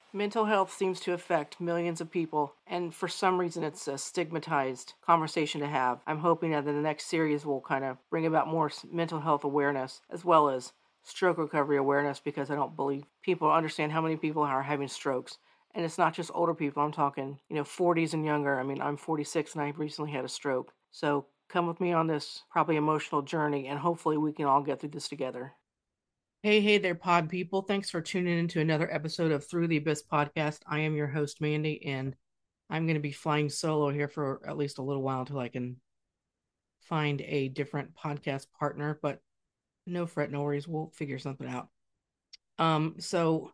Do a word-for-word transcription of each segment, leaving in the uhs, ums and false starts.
Mental health seems to affect millions of people, and for some reason it's a stigmatized conversation to have. I'm hoping that in the next series will kind of bring about more mental health awareness as well as stroke recovery awareness, because I don't believe people understand how many people are having strokes. And it's not just older people. I'm talking, you know, forties and younger. I mean, I'm forty-six and I recently had a stroke. So come with me on this probably emotional journey, and hopefully we can all get through this together. Hey, hey there, pod people. Thanks for tuning in to another episode of Through the Abyss podcast. I am your host, Mandy, and I'm going to be flying solo here for at least a little while until I can find a different podcast partner. But no fret, no worries. We'll figure something out. Um, so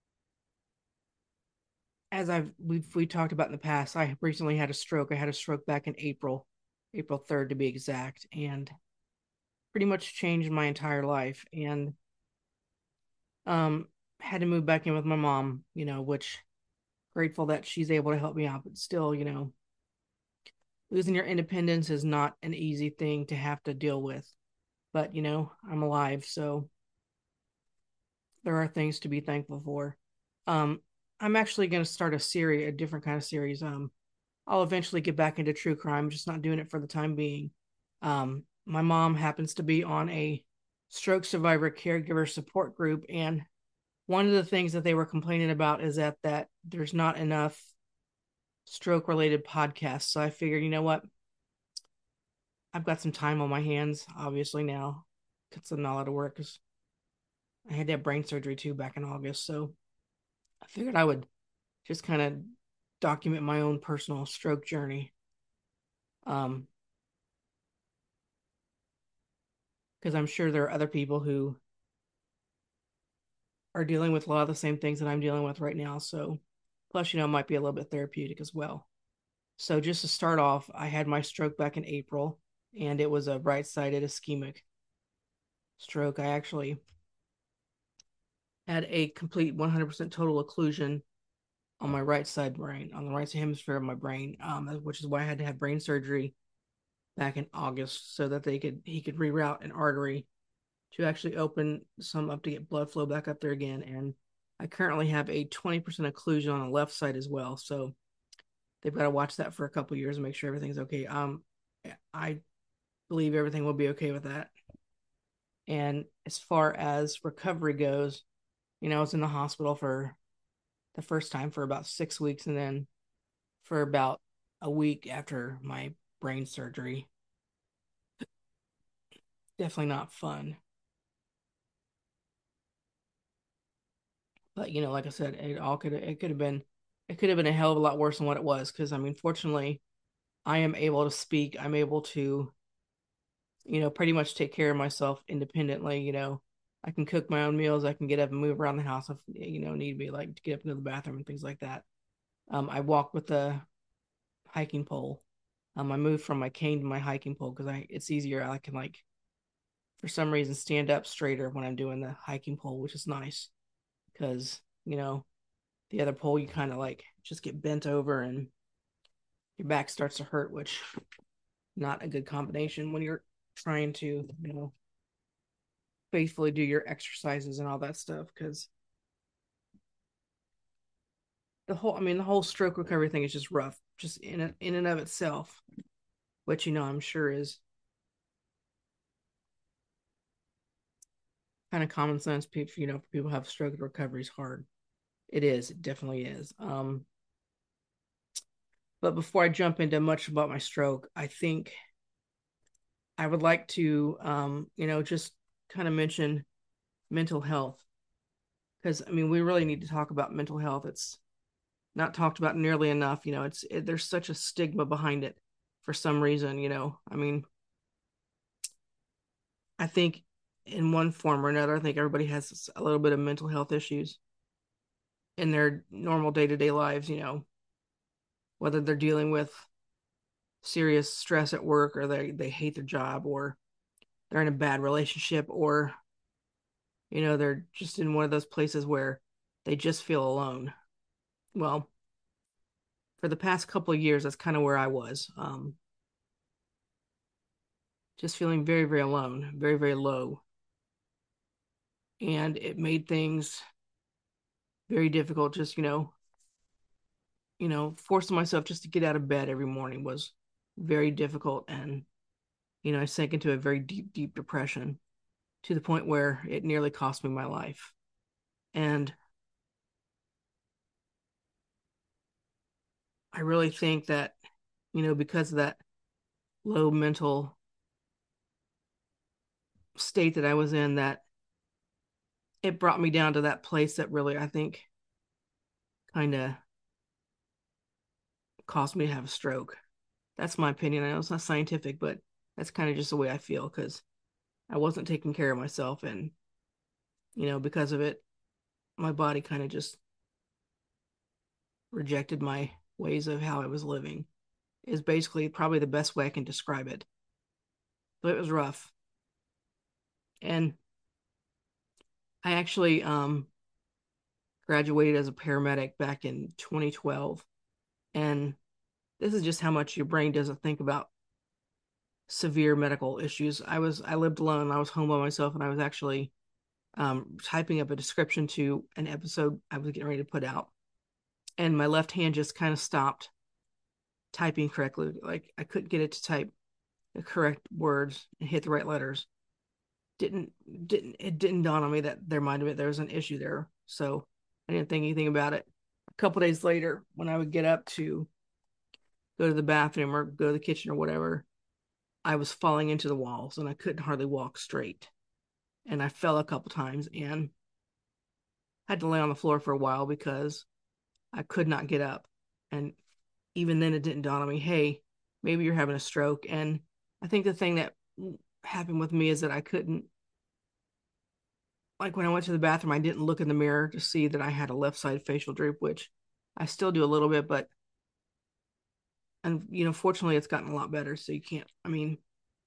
as I've we've we talked about in the past, I recently had a stroke. I had a stroke back in April, April third to be exact, and pretty much changed my entire life. And um, had to move back in with my mom, you know, which grateful that she's able to help me out, but still, you know, losing your independence is not an easy thing to have to deal with. But, you know, I'm alive, so there are things to be thankful for. Um, I'm actually going to start a series, a different kind of series. Um, I'll eventually get back into true crime, just not doing it for the time being. Um, my mom happens to be on a stroke survivor caregiver support group, and one of the things that they were complaining about is that that there's not enough stroke related podcasts. So I figured, you know what? I've got some time on my hands, obviously, now. It's a lot of work because I had to have brain surgery too back in August. So I figured I would just kind of document my own personal stroke journey. Um, because I'm sure there are other people who are dealing with a lot of the same things that I'm dealing with right now. So, plus, you know, it might be a little bit therapeutic as well. So, just to start off, I had my stroke back in April, and it was a right sided ischemic stroke. I actually had a complete one hundred percent total occlusion on my right side brain, on the right hemisphere of my brain, um, which is why I had to have brain surgery back in August so that they could he could reroute an artery to actually open some up to get blood flow back up there again. And I currently have a twenty percent occlusion on the left side as well. So they've got to watch that for a couple years and make sure everything's okay. Um, I believe everything will be okay with that. And as far as recovery goes, you know, I was in the hospital for the first time for about six weeks and then for about a week after my brain surgery. Definitely not fun. But you know, like I said, it all could it could have been it could have been a hell of a lot worse than what it was. Because I mean, fortunately, I am able to speak. I'm able to, you know, pretty much take care of myself independently. You know, I can cook my own meals. I can get up and move around the house if you know need be, like to get up into the bathroom and things like that. Um, I walk with a hiking pole. Um, I moved from my cane to my hiking pole because I it's easier. I can like for some reason stand up straighter when I'm doing the hiking pole, which is nice because you know the other pole you kind of like just get bent over and your back starts to hurt, which not a good combination when you're trying to you know faithfully do your exercises and all that stuff because the whole I mean the whole stroke recovery thing is just rough just in a, in and of itself, which you know I'm sure is kind of common sense. People you know people have stroke recovery is hard. It is, it definitely is. Um but before I jump into much about my stroke, I think I would like to, um, you know, just kind of mention mental health because I mean, we really need to talk about mental health. It's not talked about nearly enough. You know, it's it, there's such a stigma behind it for some reason. You know, I mean, I think in one form or another, I think everybody has a little bit of mental health issues in their normal day to day lives. You know, whether they're dealing with serious stress at work or they they hate their job or they're in a bad relationship or you know they're just in one of those places where they just feel alone. Well, for the past couple of years that's kind of where I was, um just feeling very very alone, very very low, and it made things very difficult. Just, you know, you know, forcing myself just to get out of bed every morning was very difficult. And, you know, I sank into a very deep, deep depression to the point where it nearly cost me my life. And I really think that, you know, because of that low mental state that I was in, that it brought me down to that place that really, I think, kind of caused me to have a stroke. That's my opinion. I know it's not scientific, but that's kind of just the way I feel because I wasn't taking care of myself. And, you know, because of it, my body kind of just rejected my ways of how I was living, is basically probably the best way I can describe it. But it was rough. And I actually um, graduated as a paramedic back in twenty twelve. And this is just how much your brain doesn't think about severe medical issues. I was I lived alone. I was home by myself, and I was actually um, typing up a description to an episode I was getting ready to put out, and my left hand just kind of stopped typing correctly. Like I couldn't get it to type the correct words and hit the right letters. Didn't didn't it didn't dawn on me that there might have been there was an issue there. So I didn't think anything about it. A couple days later, when I would get up to go to the bathroom or go to the kitchen or whatever, I was falling into the walls and I couldn't hardly walk straight. And I fell a couple times and had to lay on the floor for a while because I could not get up. And even then, it didn't dawn on me, hey, maybe you're having a stroke. And I think the thing that happened with me is that I couldn't, like when I went to the bathroom, I didn't look in the mirror to see that I had a left side facial droop, which I still do a little bit, but, and, you know, fortunately, it's gotten a lot better. So you can't, I mean,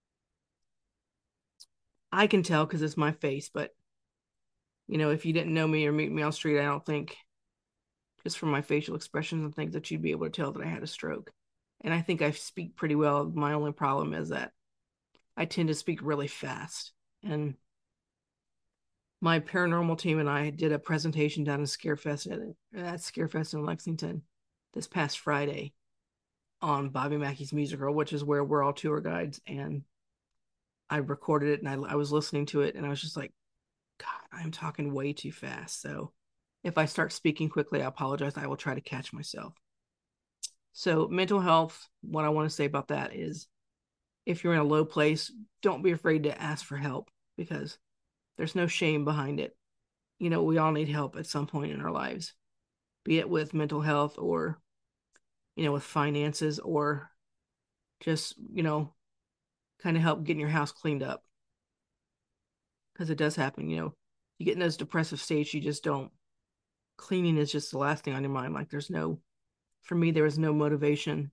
I can tell because it's my face, but, you know, if you didn't know me or meet me on the street, I don't think just from my facial expressions and things that you'd be able to tell that I had a stroke. And I think I speak pretty well. My only problem is that I tend to speak really fast. And my paranormal team and I did a presentation down in Scarefest at, at Scarefest in Lexington this past Friday on Bobby Mackey's Musical, which is where we're all tour guides. And I recorded it and I, I was listening to it and I was just like, God, I'm talking way too fast. So if I start speaking quickly, I apologize. I will try to catch myself. So mental health, what I want to say about that is if you're in a low place, don't be afraid to ask for help because there's no shame behind it. You know, we all need help at some point in our lives, be it with mental health or, you know, with finances or just, you know, kind of help getting your house cleaned up. Because it does happen, you know, you get in those depressive states, you just don't. Cleaning is just the last thing on your mind. Like there's no, for me, there was no motivation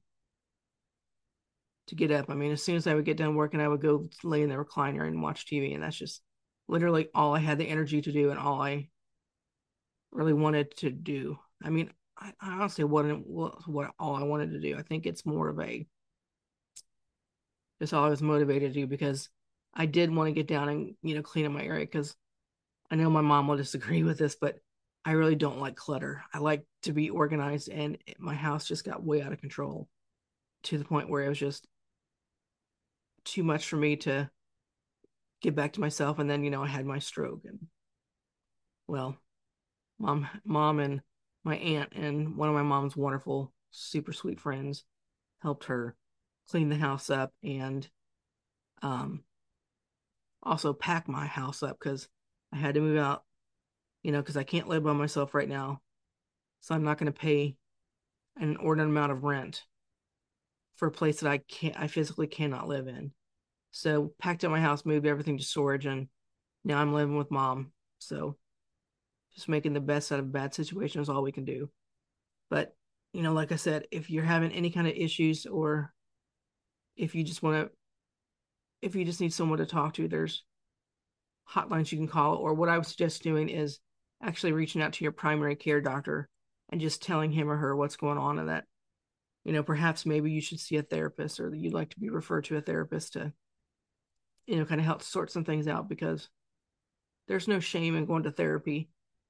to get up. I mean, as soon as I would get done working, I would go lay in the recliner and watch T V. And that's just literally all I had the energy to do and all I really wanted to do. I mean, I, I honestly wasn't what, what all I wanted to do. I think it's more of a just all I was motivated to do because I did want to get down and, you know, clean up my area because I know my mom will disagree with this, but I really don't like clutter. I like to be organized, and my house just got way out of control to the point where it was just too much for me to get back to myself. And then, you know, I had my stroke, and well, mom, mom, and my aunt and one of my mom's wonderful, super sweet friends helped her clean the house up and um, also pack my house up because I had to move out, you know, because I can't live by myself right now. So I'm not going to pay an inordinate amount of rent for a place that I can't, I physically cannot live in. So packed up my house, moved everything to storage, and now I'm living with mom. So just making the best out of a bad situation is all we can do. But, you know, like I said, if you're having any kind of issues or if you just want to, if you just need someone to talk to, there's hotlines you can call. Or what I would suggest doing is actually reaching out to your primary care doctor and just telling him or her what's going on, and that, you know, perhaps maybe you should see a therapist or that you'd like to be referred to a therapist to, you know, kind of help sort some things out because there's no shame in going to therapy.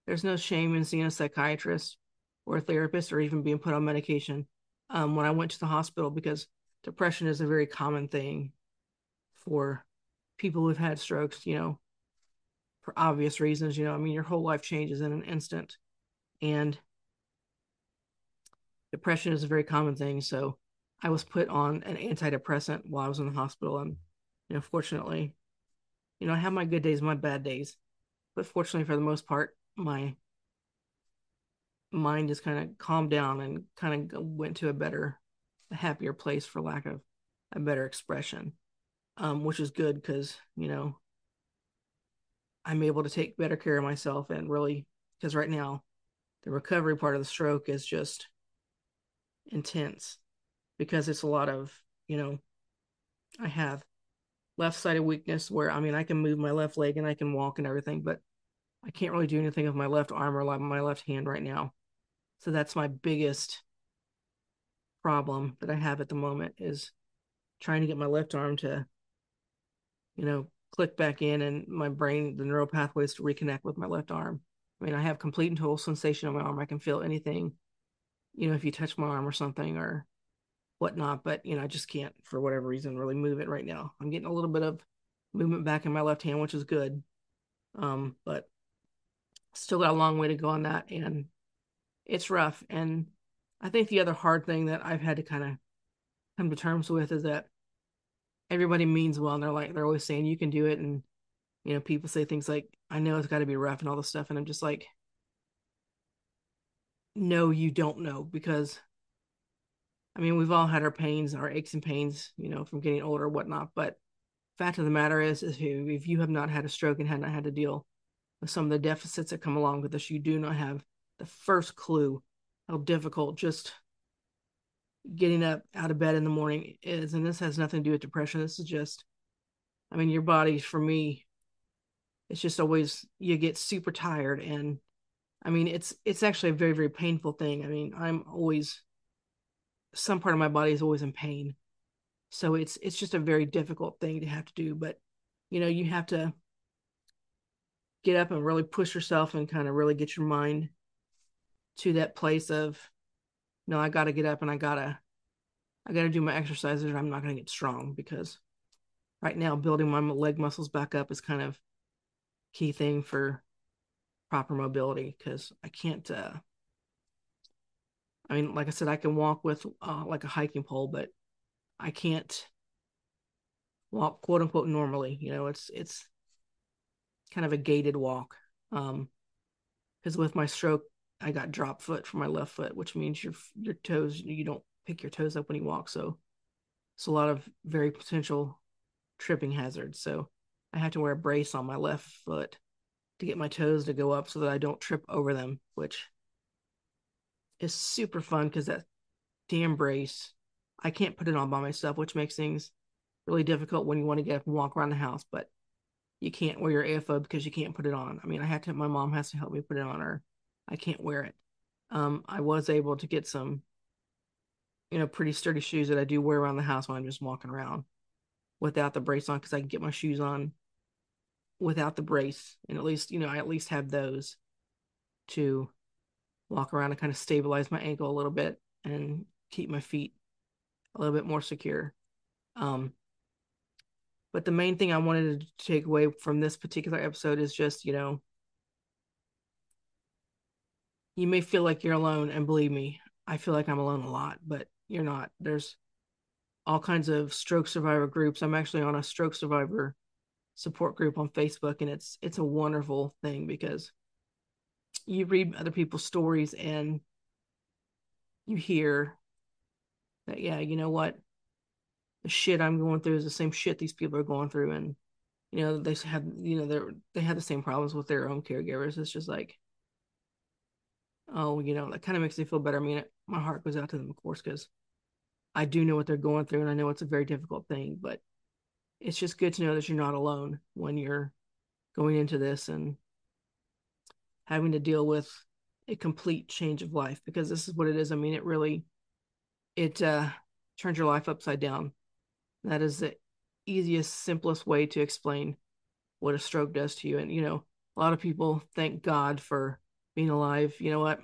There's no shame in seeing a psychiatrist or a therapist or even being put on medication. Um, when I went to the hospital, because depression is a very common thing for people who've had strokes, you know, for obvious reasons. You know, I mean, your whole life changes in an instant, and depression is a very common thing. So I was put on an antidepressant while I was in the hospital, and you know, fortunately, you know, I have my good days, my bad days, but fortunately, for the most part, my mind just kind of calmed down and kind of went to a better, a happier place, for lack of a better expression, um, which is good because, you know, I'm able to take better care of myself and really, because right now, the recovery part of the stroke is just intense because it's a lot of, you know, I have left sided weakness where, I mean, I can move my left leg and I can walk and everything, but I can't really do anything with my left arm or my left hand right now. So that's my biggest problem that I have at the moment, is trying to get my left arm to, you know, click back in and my brain, the neural pathways to reconnect with my left arm. I mean, I have complete and total sensation on my arm. I can feel anything, you know, if you touch my arm or something or whatnot, but, you know, I just can't, for whatever reason, really move it right now. I'm getting a little bit of movement back in my left hand, which is good. Um, but still got a long way to go on that. And it's rough. And I think the other hard thing that I've had to kind of come to terms with is that everybody means well, and they're like, they're always saying you can do it. And, you know, people say things like, I know it's got to be rough and all this stuff. And I'm just like, no, you don't know, because I mean, we've all had our pains, our aches and pains, you know, from getting older or whatnot. But fact of the matter is, is if you have not had a stroke and have not had to deal with some of the deficits that come along with this, you do not have the first clue how difficult just getting up out of bed in the morning is. And this has nothing to do with depression. This is just, I mean, your body, for me, it's just always, you get super tired. And I mean, it's, it's actually a very, very painful thing. I mean, I'm always, some part of my body is always in pain. So it's, it's just a very difficult thing to have to do. But, you know, you have to get up and really push yourself and kind of really get your mind to that place of, no, I got to get up and I got to, I got to do my exercises or I'm not going to get strong, because right now building my leg muscles back up is kind of key thing for proper mobility, because I can't, uh, I mean, like I said, I can walk with uh, like a hiking pole, but I can't walk quote unquote normally. You know, it's, it's kind of a gated walk. Um, because with my stroke, I got drop foot for my left foot, which means your, your toes, you don't pick your toes up when you walk. So it's a lot of very potential tripping hazards. So I have to wear a brace on my left foot to get my toes to go up so that I don't trip over them, which is super fun because that damn brace, I can't put it on by myself, which makes things really difficult when you want to get up and walk around the house, but you can't wear your A F O because you can't put it on. I mean, I had to, my mom has to help me put it on, or I can't wear it. Um, I was able to get some, you know, pretty sturdy shoes that I do wear around the house when I'm just walking around without the brace on, because I can get my shoes on without the brace. And at least, you know, I at least have those to walk around and kind of stabilize my ankle a little bit and keep my feet a little bit more secure. Um, but the main thing I wanted to take away from this particular episode is just, you know, you may feel like you're alone, and believe me, I feel like I'm alone a lot, but you're not. There's all kinds of stroke survivor groups. I'm actually on a stroke survivor support group on Facebook, and it's it's a wonderful thing because you read other people's stories and you hear that, yeah, you know what, the shit I'm going through is the same shit these people are going through, and you know they have, you know, they're they have the same problems with their own caregivers. It's just like, oh, you know, that kind of makes me feel better. I mean, it, my heart goes out to them, of course, because I do know what they're going through, and I know it's a very difficult thing, but it's just good to know that you're not alone when you're going into this and having to deal with a complete change of life, because this is what it is. I mean, it really, it uh, turns your life upside down. That is the easiest, simplest way to explain what a stroke does to you. And, you know, a lot of people thank God for being alive. You know what?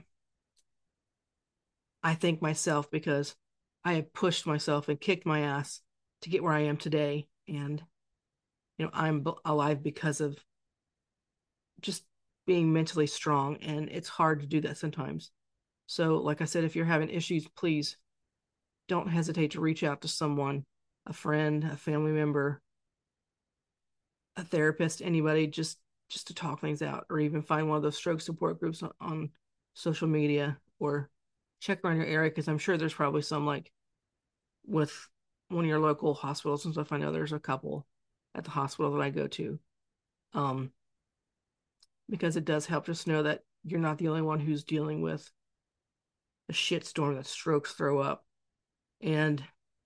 I thank myself because I have pushed myself and kicked my ass to get where I am today. And, you know, I'm alive because of just being mentally strong. And it's hard to do that sometimes. So, like I said, if you're having issues, please don't hesitate to reach out to someone, a friend, a family member, a therapist, anybody, just just to talk things out, or even find one of those stroke support groups on, on social media, or check around your area, because I'm sure there's probably some, like with one of your local hospitals and stuff. I know there's a couple at the hospital that I go to, um, because it does help just know that you're not the only one who's dealing with a shitstorm that strokes throw up. And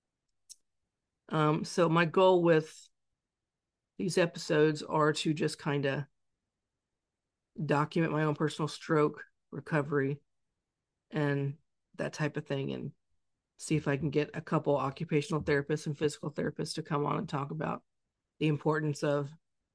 um, so my goal with these episodes are to just kind of document my own personal stroke recovery and that type of thing, and see if I can get a couple occupational therapists and physical therapists to come on and talk about the importance of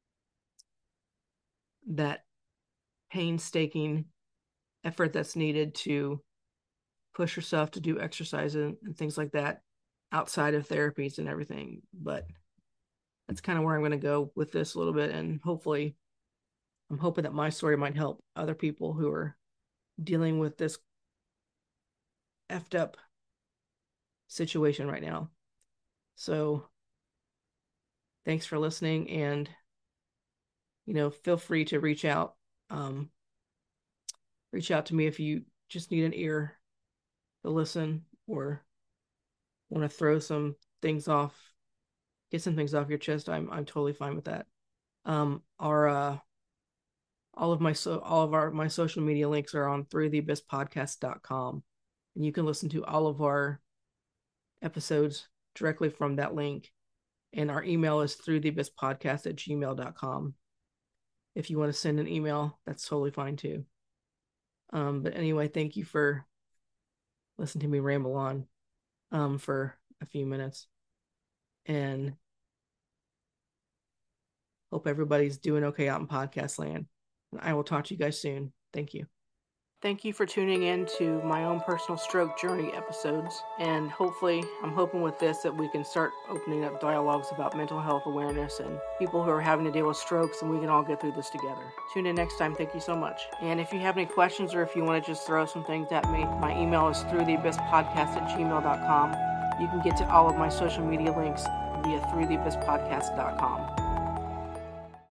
that painstaking effort that's needed to push yourself to do exercise and, and things like that outside of therapies and everything. But that's kind of where I'm going to go with this a little bit. And hopefully, I'm hoping that my story might help other people who are dealing with this effed up situation right now. So thanks for listening, and, you know, feel free to reach out. Um, reach out to me if you just need an ear to listen, or want to throw some things off, get some things off your chest. I'm I'm totally fine with that. Um, our uh, all of my so all of our my social media links are on through the abyss podcast dot com, and you can listen to all of our episodes directly from that link. And our email is through the abyss podcast at gmail dot com. If you want to send an email, that's totally fine too. Um, but anyway, thank you for listening to me ramble on um, for a few minutes. And hope everybody's doing okay out in podcast land. And I will talk to you guys soon. Thank you. Thank you for tuning in to my own personal stroke journey episodes. And hopefully, I'm hoping with this that we can start opening up dialogues about mental health awareness and people who are having to deal with strokes, and we can all get through this together. Tune in next time. Thank you so much. And if you have any questions, or if you want to just throw some things at me, my email is through the abyss podcast at gmail dot com. You can get to all of my social media links via through the abyss podcast dot com.